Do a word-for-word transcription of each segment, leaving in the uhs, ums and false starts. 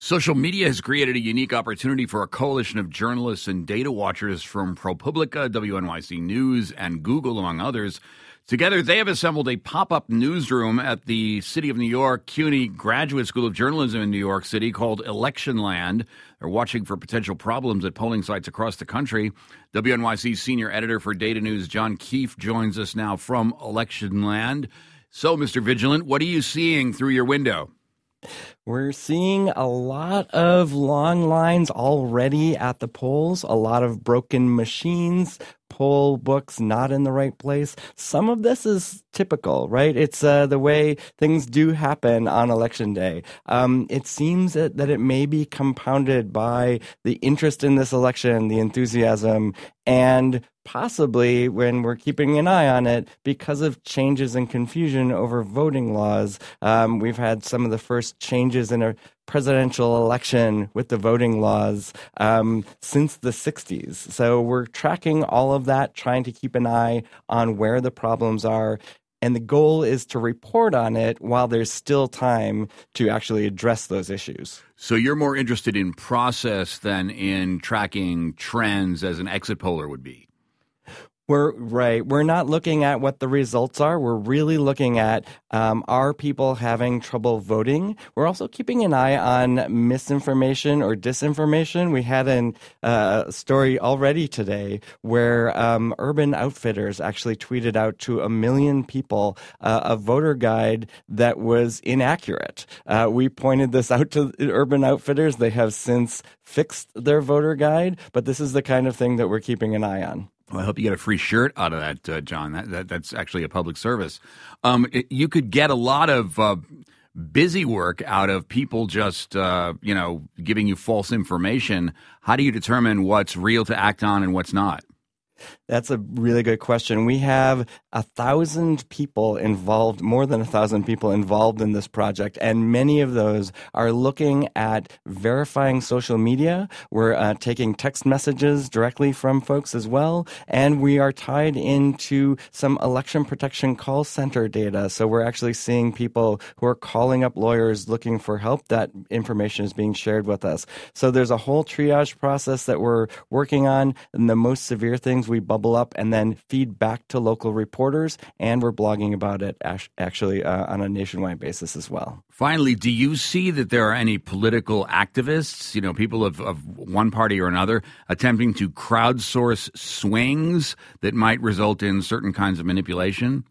Social media has created a unique opportunity for a coalition of journalists and data watchers from ProPublica, W N Y C News, and Google, among others. Together, they have assembled a pop-up newsroom at the City of New York CUNY Graduate School of Journalism in New York City called Electionland. They're watching for potential problems at polling sites across the country. W N Y C senior editor for Data News, John Keefe, joins us now from Electionland. So, Mister Vigilant, what are you seeing through your window? We're seeing a lot of long lines already at the polls, a lot of broken machines, poll books not in the right place. Some of this is typical, right? It's uh, the way things do happen on Election Day. Um, it seems that, that it may be compounded by the interest in this election, the enthusiasm, and possibly, when we're keeping an eye on it, because of changes and confusion over voting laws. Um, we've had some of the first changes in a presidential election with the voting laws um, since the sixties. So we're tracking all of that, trying to keep an eye on where the problems are. And the goal is to report on it while there's still time to actually address those issues. So you're more interested in process than in tracking trends as an exit poller would be? We're right. We're not looking at what the results are. We're really looking at um, are people having trouble voting? We're also keeping an eye on misinformation or disinformation. We had a uh, story already today where um, Urban Outfitters actually tweeted out to a million people uh, a voter guide that was inaccurate. Uh, we pointed this out to Urban Outfitters. They have since fixed their voter guide, but this is the kind of thing that we're keeping an eye on. Well, I hope you get a free shirt out of that, uh, John. That, that That's actually a public service. Um, it, you could get a lot of uh, busy work out of people just, uh, you know, giving you false information. How do you determine what's real to act on and what's not? That's a really good question. We have a thousand people involved, more than a thousand people involved in this project, and many of those are looking at verifying social media. We're uh, taking text messages directly from folks as well, and we are tied into some election protection call center data. So we're actually seeing people who are calling up lawyers looking for help. That information is being shared with us. So there's a whole triage process that we're working on, and the most severe things we bubble up and then feed back to local reporters, and we're blogging about it actually uh, on a nationwide basis as well. Finally, do you see that there are any political activists, you know, people of, of one party or another, attempting to crowdsource swings that might result in certain kinds of manipulation?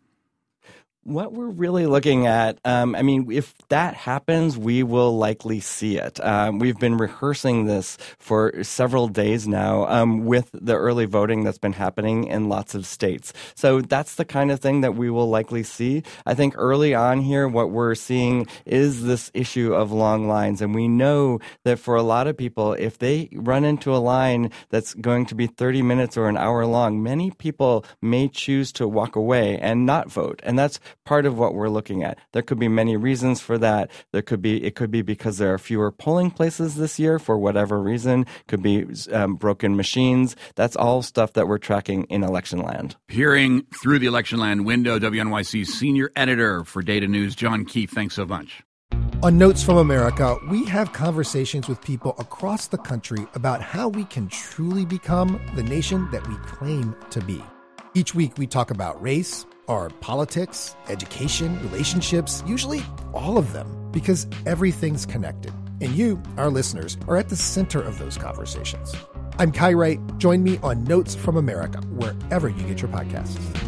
What we're really looking at, um, I mean, if that happens, we will likely see it. Um, we've been rehearsing this for several days now um, with the early voting that's been happening in lots of states. So that's the kind of thing that we will likely see. I think early on here, what we're seeing is this issue of long lines. And we know that for a lot of people, if they run into a line that's going to be thirty minutes or an hour long, many people may choose to walk away and not vote. And that's part of what we're looking at. There could be many reasons for that. There could be it could be because there are fewer polling places this year for whatever reason. Could be um, broken machines. That's all stuff that we're tracking in Electionland. Peering through the Electionland window, W N Y C senior editor for Data News, John Keefe. Thanks so much. On Notes from America, we have conversations with people across the country about how we can truly become the nation that we claim to be. Each week we talk about race, our politics, education, relationships, usually all of them, because everything's connected. And you, our listeners, are at the center of those conversations. I'm Kai Wright. Join me on Notes from America, wherever you get your podcasts.